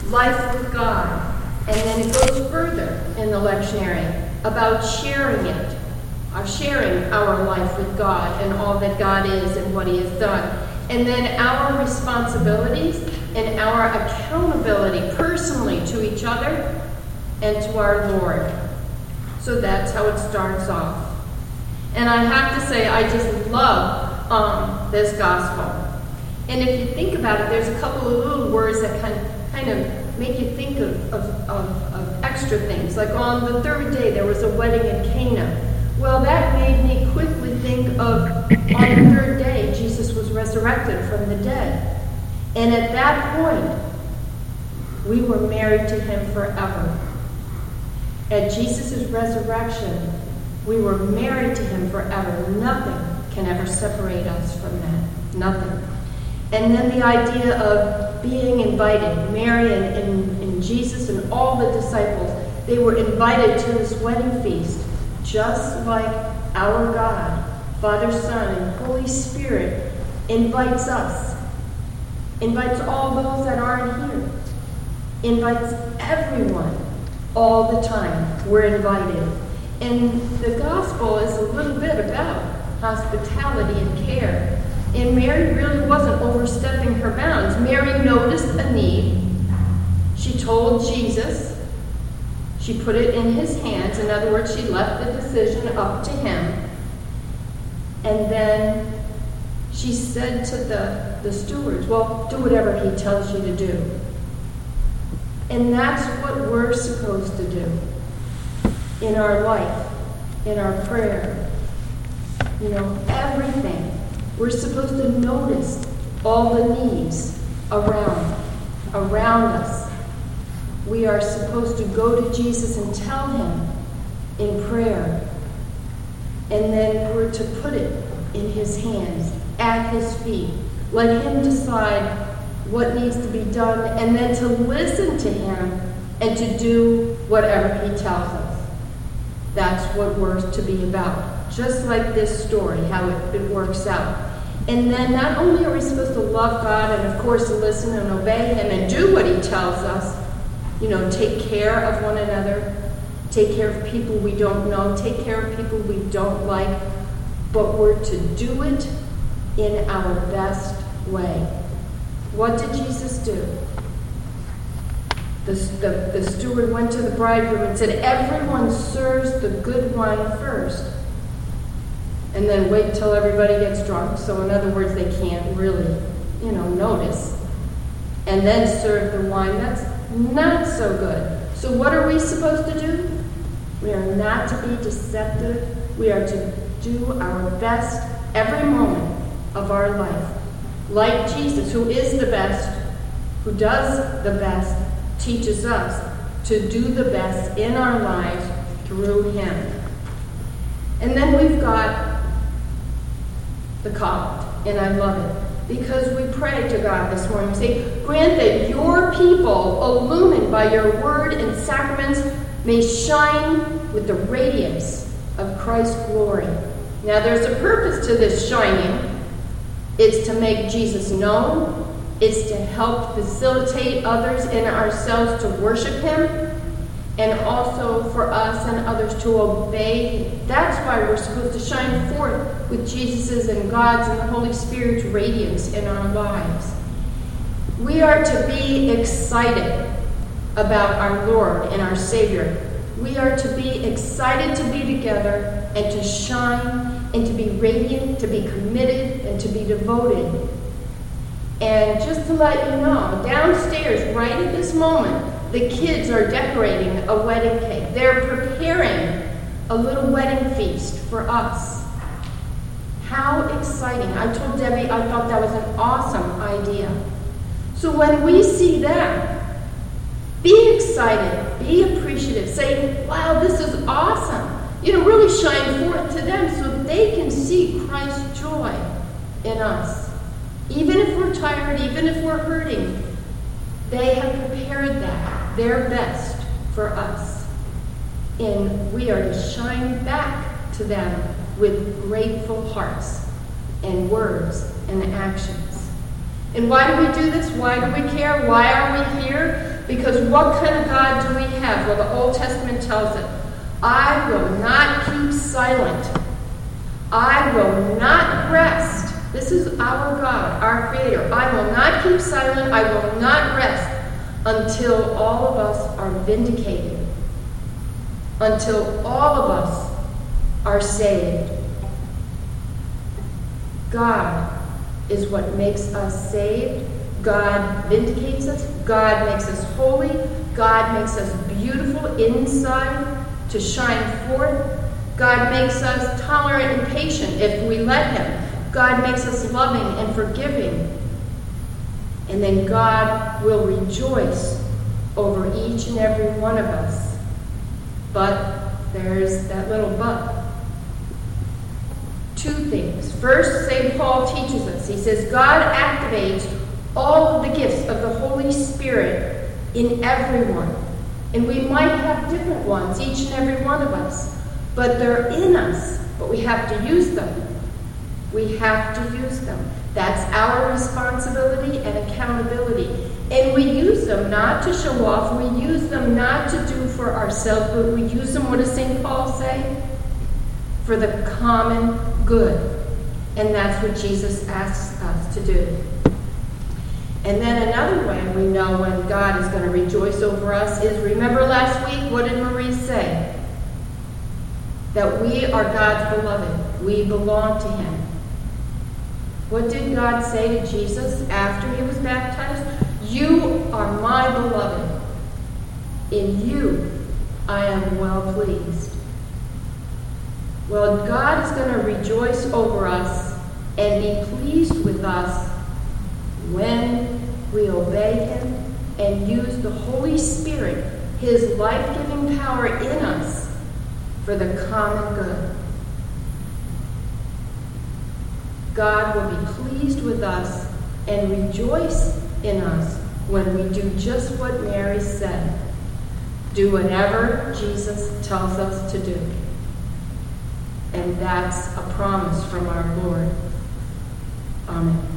life with God. And then it goes further in the lectionary about sharing it, sharing our life with God and all that God is and what he has done. And then our responsibilities and our accountability personally to each other and to our Lord. So that's how it starts off. And I have to say, I just love this gospel. And if you think about it, there's a couple of little words that kind of make you think of extra things. Like on the third day, there was a wedding in Cana. Well, that made me quickly think of on the third day, Jesus was resurrected from the dead. And at that point, we were married to him forever. At Jesus' resurrection, we were married to him forever. Nothing can ever separate us from that. Nothing. And then the idea of being invited. Mary and Jesus and all the disciples, they were invited to this wedding feast, just like our God, Father, Son, and Holy Spirit invites us, invites all those that aren't here, invites everyone all the time. We're invited. And the gospel is a little bit about hospitality and care. And Mary really wasn't overstepping her bounds. Mary noticed a need. She told Jesus. She put it in his hands. In other words, she left the decision up to him. And then she said to the stewards, well, do whatever he tells you to do. And that's what we're supposed to do in our life, in our prayer. You know, everything. We're supposed to notice all the needs around us. We are supposed to go to Jesus and tell him in prayer. And then we're to put it in his hands, at his feet. Let him decide what needs to be done, and then to listen to him and to do whatever he tells us. That's what we're to be about. Just like this story, how it works out. And then not only are we supposed to love God and, of course, listen and obey him and do what he tells us, you know, take care of one another, take care of people we don't know, take care of people we don't like, but we're to do it in our best way. What did Jesus do? The steward went to the bridegroom and said, everyone serves the good wine first. And then wait till everybody gets drunk. So in other words, they can't really, notice. And then serve the wine. That's not so good. So what are we supposed to do? We are not to be deceptive. We are to do our best every moment of our life. Like Jesus, who is the best, who does the best, teaches us to do the best in our lives through him. And then we've got the collect, and I love it, because we pray to God this morning. We say, grant that your people, illumined by your word and sacraments, may shine with the radiance of Christ's glory. Now, there's a purpose to this shining. It's to make Jesus known. It's to help facilitate others and ourselves to worship him, and also for us and others to obey him. That's why we're supposed to shine forth with Jesus' and God's and the Holy Spirit's radiance in our lives. We are to be excited about our Lord and our Savior. We are to be excited to be together and to shine and to be radiant, to be committed, and to be devoted. And just to let you know, downstairs, right at this moment, the kids are decorating a wedding cake. They're preparing a little wedding feast for us. How exciting. I told Debbie I thought that was an awesome idea. So when we see that, be excited, be appreciative, say, wow, this is awesome. Really shine forth to them so they can see Christ's joy in us. Even if we're tired, even if we're hurting, they have prepared that, their best for us. And we are to shine back to them with grateful hearts and words and actions. And why do we do this? Why do we care? Why are we here? Because what kind of God do we have? Well, the Old Testament tells it. I will not keep silent. I will not rest. This is our God, our Creator. I will not keep silent. I will not rest until all of us are vindicated. Until all of us are saved. God is what makes us saved. God vindicates us. God makes us holy. God makes us beautiful inside to shine forth. God makes us tolerant and patient if we let Him. God makes us loving and forgiving. And then God will rejoice over each and every one of us. But there's that little but. Two things. First, St. Paul teaches us. He says, God activates all of the gifts of the Holy Spirit in everyone. And we might have different ones, each and every one of us. But they're in us. But we have to use them. We have to use them. That's our responsibility and accountability. And we use them not to show off. We use them not to do for ourselves, but we use them, what does St. Paul say? For the common good. And that's what Jesus asks us to do. And then another way we know when God is going to rejoice over us is, remember last week, what did Marie say? That we are God's beloved. We belong to Him. What did God say to Jesus after He was baptized? You are my beloved. In you I am well pleased. Well, God is going to rejoice over us and be pleased with us when we obey Him and use the Holy Spirit, His life-giving power in us, for the common good. God will be pleased with us and rejoice in us when we do just what Mary said. Do whatever Jesus tells us to do. And that's a promise from our Lord. Amen.